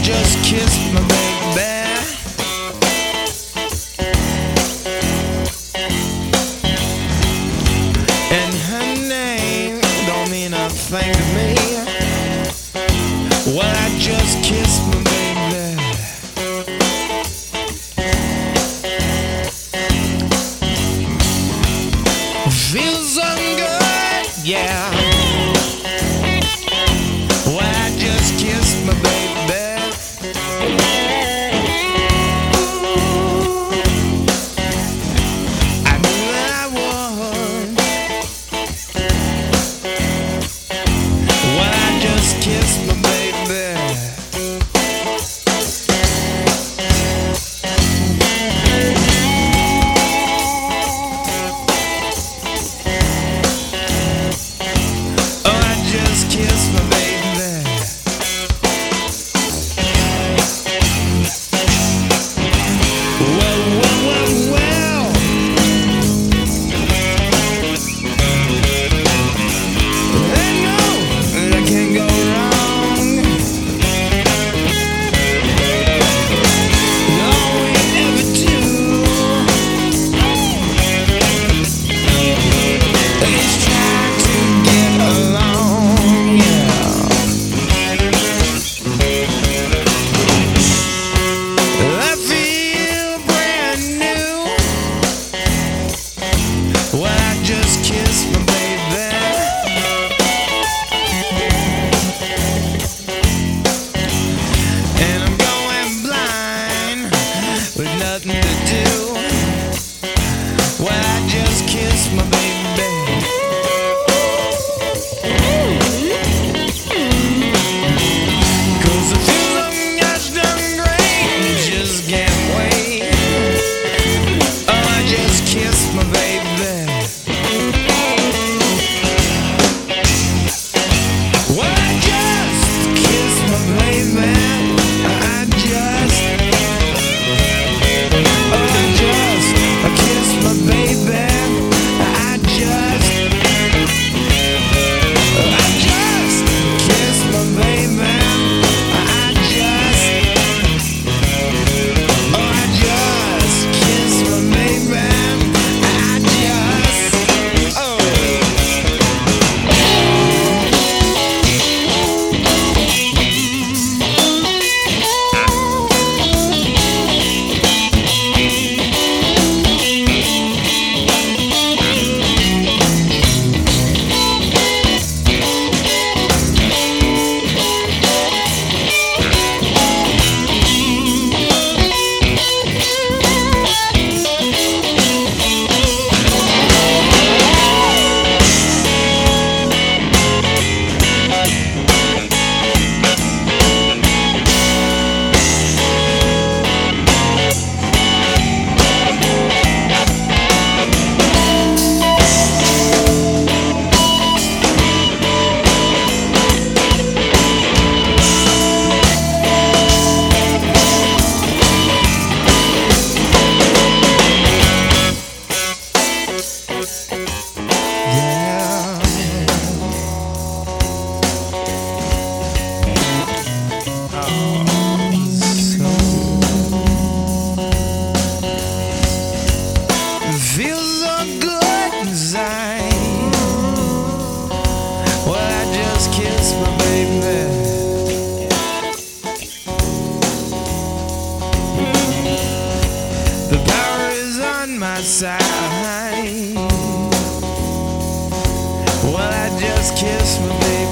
just kissed my baby. And her name don't mean a thing to me. Well, I just kissed my baby. Feels so good, yeah. Well, I just kissed my baby. I knew that I would. Well, I just kissed my baby. Oh, I just kissed my baby. Well, well, well, well. I know that I can't go wrong. All we ever do is try to get along, yeah. I feel brand new. Well, I just kissed my baby. And I'm going blind with nothing to do. Well, I just kissed my baby. Cause I feel so gosh done great, just can't wait. Oh, I just kissed my baby. Well, I just kissed my baby. I just kissed my baby. I just kissed my baby. I just kissed my baby. Feels so good inside. Well, I just kissed my baby. The power is on my side. Well, I just kissed my baby.